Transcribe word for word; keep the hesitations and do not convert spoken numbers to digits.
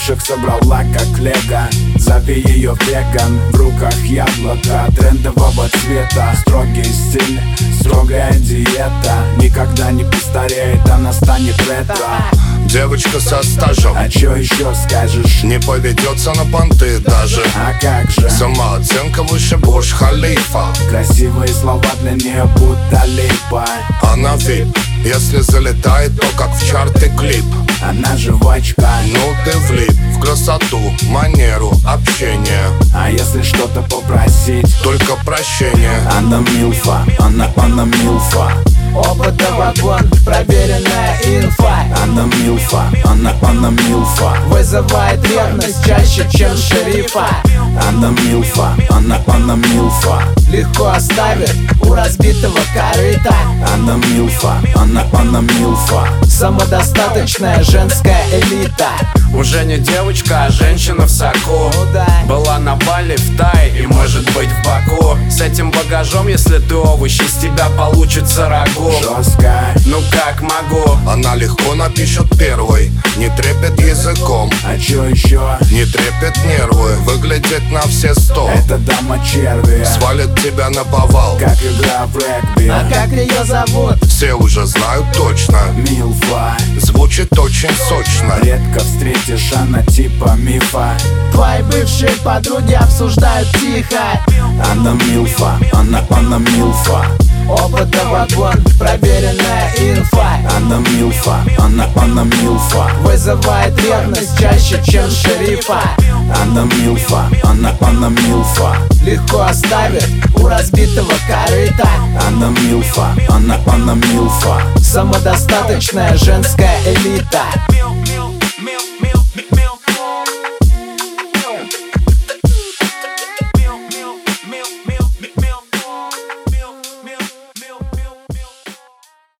бывших собрала как лего. Зови ее веган, в руках яблоко трендового цвета. Строгий стиль, строгая диета. Никогда не постареет, она станет ретро. Девочка со стажем, А чё еще скажешь? не поведется на понты даже. А как же? Самооценка выше Бурдж-Халифа. Красивые слова для нее будто липа. Она вип, если залетает, то как в чарты клип. Она жвачка, Ну ты влип в красоту, манеру, общение. а если что-то попросить? Только прощение. Она милфа, она, она милфа. Опыта вагон, проверенная инфа. Она милфа, она, она милфа. Вызывает ревность чаще, чем шерифа. Она милфа, она, она милфа. Легко оставит у разбитого корыта. Она милфа, она, она милфа. Самодостаточная женская элита. Уже не девочка, а женщина в соку. да. Была на Бали, в Тай и может быть в Баку. С этим багажом, если ты овощ, из тебя получится рагу. Жестко, Ну как могу? Она легко напишет первой, не трепет языком, а чё еще? не трепет нервы, выглядит на все сто. Это дама черви, Свалит тебя на повал, как игра в регби. А как ее зовут? все уже знают точно. Милфа, Звучит очень сочно. редко встретишь, она типа мифа. Твои бывшие подруги обсуждают тихо. Она милфа, она, она милфа. Опыта вагон, проверенная инфа. Она милфа, она, она милфа. Вызывает ревность чаще, чем шерифа. Она милфа, она, она милфа. Легко оставит у разбитого корыта. Она милфа, она, она милфа. Самодостаточная женская элита.